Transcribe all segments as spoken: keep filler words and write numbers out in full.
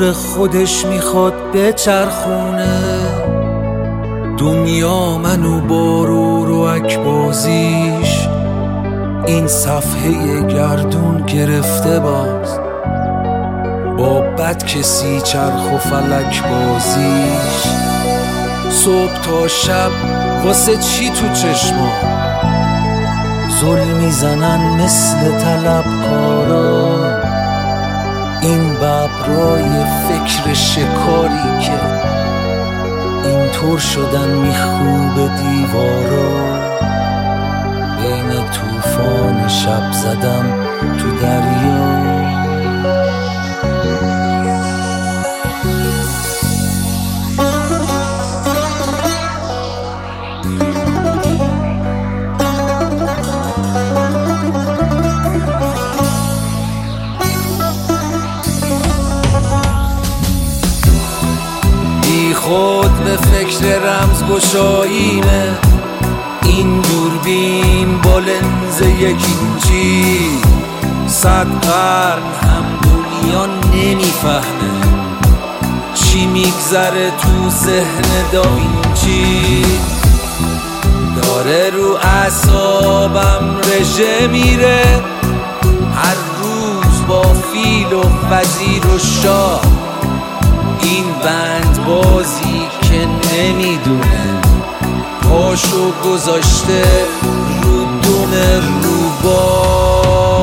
دور خودش میخواد بچرخونه. دنیا منو با رو رو اکبازیش این صفحه گردون گرفته باز. با بد کسی چرخ و فلک بازیش. صبح تا شب واسه چی تو چشما زل میزنن مثل طلبکارا. این ببرای فکر شکاری که اینطور شدن میخوب دیوارا. بین طوفان شب زدم تو دریا. خود به فکر رمز گشاییمه. این دوربین با لنز یک اینچی صد قرن هم دنیا نمیفهمه چی میگذره تو ذهن داوینچی. داره رو اعصابم رژه میره هر روز با فیل و وزیر و شاه. این بند بازی که نمیدونه پاشو گذاشته رو دم روباه.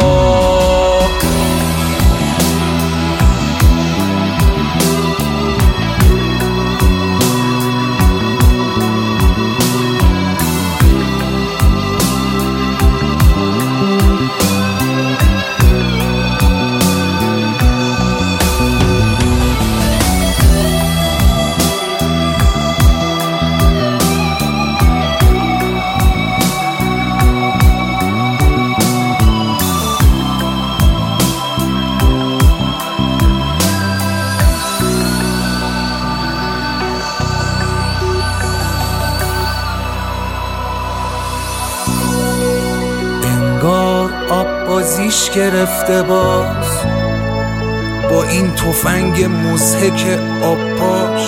انگار آب بازیش گرفته باز با این تفنگ مضحک آب پاش.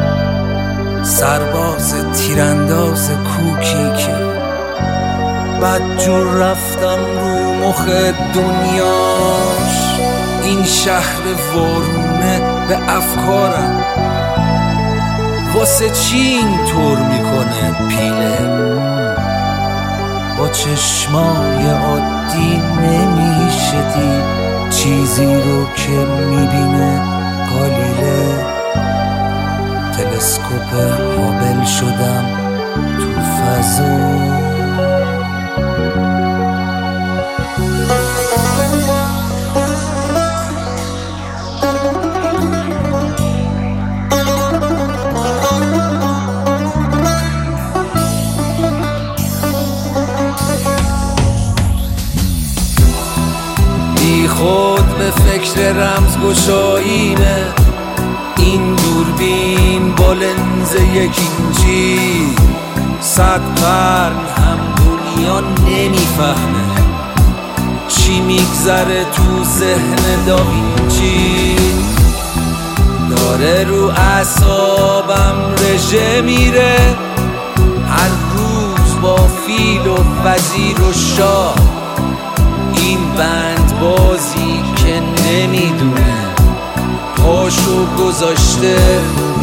سرباز تیرانداز کوکی که بدجور رفتم رو مخ دنیاش. این شهر وارونه به افکارم واسه چی اینطور میکنه پیله. با چشمای عادی نمیشه دید چیزی رو که میبینه گالیله. تلسکوپ هابل شدم تو فضا. خود به فکر رمز گشاییمه. این دوربین با لنز یک اینچی صد قرن هم دنیا نمیفهمه چی میگذره تو ذهن داوینچی. داره رو اعصابم رژه میره هر روز با فیل و وزیر و شاه. این بند بازی که نمیدونه پاشو گذاشته